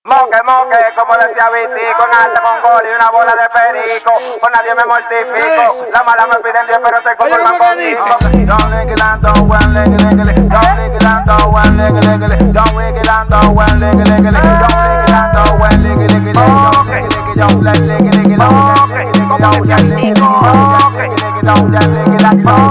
Moque, moque, como decía Viti, con alta, con gol y una bola de perico. Con nadie me mortifico. La mala me piden 10, pero se conforman conmigo. Don't lick it and don't well, lick it, lick it. Don't lick it and don't well, lick it, lick it. Don't lick it and don't well, lick it, lick it. Don't lick it and don't well, lick it, lick it. Don't lick it, lick it, don't lick it, lick it, lick it. Don't lick it, lick it, don't lick it, lick it. Don't lick it, lick it, don't lick it, lick it.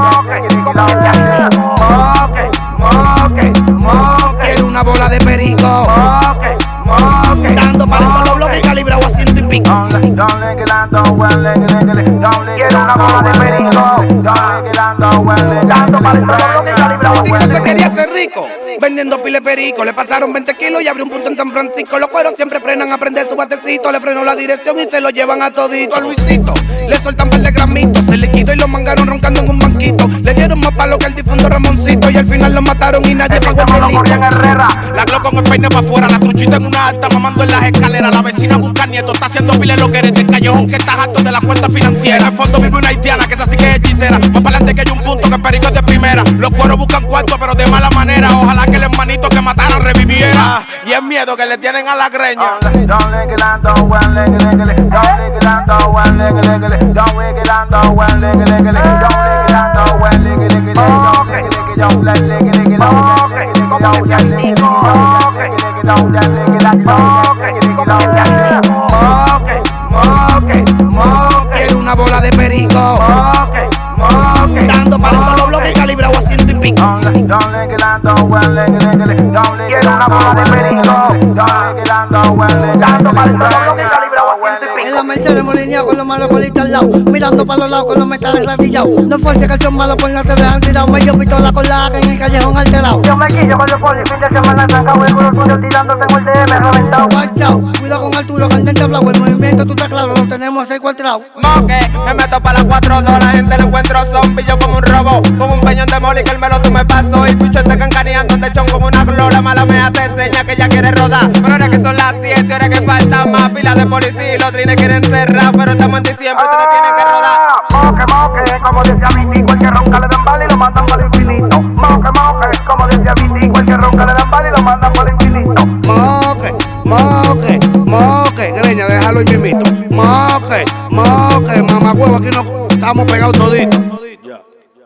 Moque, moque, moque. Quiero una bola de perico. Moque, moque. Dando para todos los bloques calibrados a 100 y pico. Don't lick it and don't well, lick it, lick it. Don't lick it and don't well, lick it, lick it. Don't lick it and don't well, lick it. Dando para todos los bloques calibrados a 100 y Se pico. quería ser rico, vendiendo pile perico. Le pasaron 20 kilos y abrió un punto en San Francisco. Los cueros siempre frenan a prender su batecito. Le frenó la dirección y se lo llevan a todito. A Luisito le soltan par de gramitos. Se liquidó y lo mangaron roncando en un banquito. Le dieron más palo que el difunto Ramoncito. Y al final lo mataron y nadie pagó el delito. La Glock con el peine pa' afuera, la truchita en una alta, mamando en las escaleras. La vecina busca nieto, está haciendo pile lo que eres del callejón que estás harto de la cuenta financiera. En el fondo vive una haitiana que esa sí que es hechicera. Más para adelante que hay un punto que el perico es de primera. Los cueros buscan cuarto pero de mala manera. Ojalá que el hermanito que mataran reviviera. Y el miedo que le tienen a la greña. Don't lick it and don't well, lick it, lick it. Don't lick it and don't well, lick it, lick it. Don't lick it and don't well, lick it, lick it. Don't lick it and don't well, lick it, lick it. Don't lick it, lick it, don't lick it, lick it, lick it. Don't lick it, lick it, don't lick it, lick it. Don't lick it, lick it, don't lick it. Moque, moque, moque. Quiero una bola de perico. Moque, moque. Dando para todos los bloques calibrados a 100 y pico. Don't lick it and don't well, lick it, lick it. Don't lick it and don't well, lick it, lick it. Don't lick it and don't well, lick it, lick it. Dando para todos los bloques calibrados a 100 y pico. En la Mercedes molineado con los malos colitas al lado, mirando para los lados con los metales ratillados. No fuerza que el son malo por no te vean tirado. Medio pistola con la AK en el callejón alterado. Yo me quillo con los polis, fin de semana trancado. El culo tuyo tirando, tengo el DM reventado. Watch out, cuidado con Arturo, candente hablado. El movimiento tú estás claro, lo tenemos ahí cuadrado. Moque, me meto para las 4 2, la gente le encuentro zombie, yo como un robo, como un peñón de moli que el meloso me pasó. Y picho está cancaneando de chon con una glola, mala me hace seña que ella quiere rodar. Pero ahora que son las 7, ahora que falta más, pilas de policía y los trines quieren cerrar. Pero estamos en diciembre, ustedes tienen que rodar. Moque, moque, como decía Vitico, el que ronca le dan bala y lo mandan para el infinito. Moque, moque, como decía Vitico, el que ronca le dan bala y lo mandan para el infinito. Moque, moque, moque. Greña, déjalo y mimito. Moque, moque, mamá huevo, aquí no estamos pegados toditos.